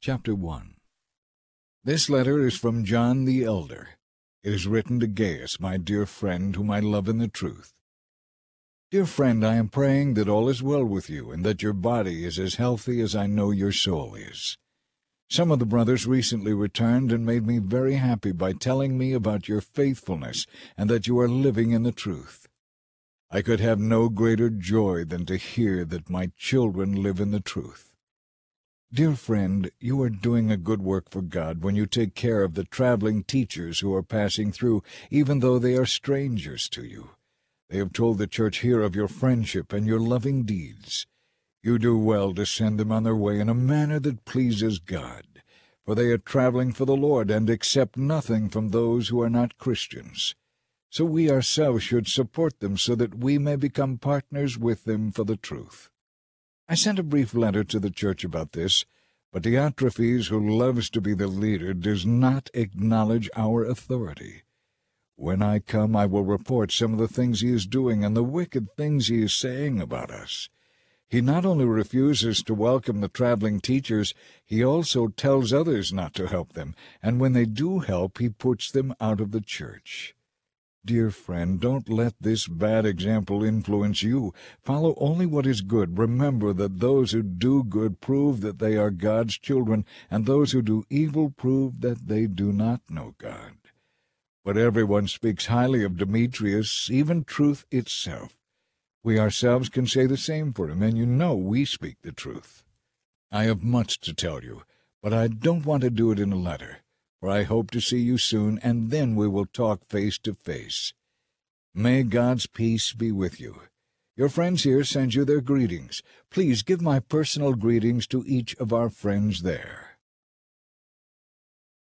Chapter 1. This letter is from John the Elder. It is written to Gaius, my dear friend, whom I love in the truth. Dear friend, I am praying that all is well with you, and that your body is as healthy as I know your soul is. Some of the brothers recently returned and made me very happy by telling me about your faithfulness and that you are living in the truth. I could have no greater joy than to hear that my children live in the truth. Dear friend, you are doing a good work for God when you take care of the traveling teachers who are passing through, even though they are strangers to you. They have told the church here of your friendship and your loving deeds. You do well to send them on their way in a manner that pleases God, for they are traveling for the Lord and accept nothing from those who are not Christians. So we ourselves should support them so that we may become partners with them for the truth. I sent a brief letter to the church about this, but Diotrephes, who loves to be the leader, does not acknowledge our authority. When I come, I will report some of the things he is doing and the wicked things he is saying about us. He not only refuses to welcome the traveling teachers, he also tells others not to help them, and when they do help, he puts them out of the church. Dear friend, don't let this bad example influence you. Follow only what is good. Remember that those who do good prove that they are God's children, and those who do evil prove that they do not know God. But everyone speaks highly of Demetrius, even truth itself. We ourselves can say the same for him, and you know we speak the truth. I have much to tell you, but I don't want to do it in a letter, for I hope to see you soon, and then we will talk face to face. May God's peace be with you. Your friends here send you their greetings. Please give my personal greetings to each of our friends there.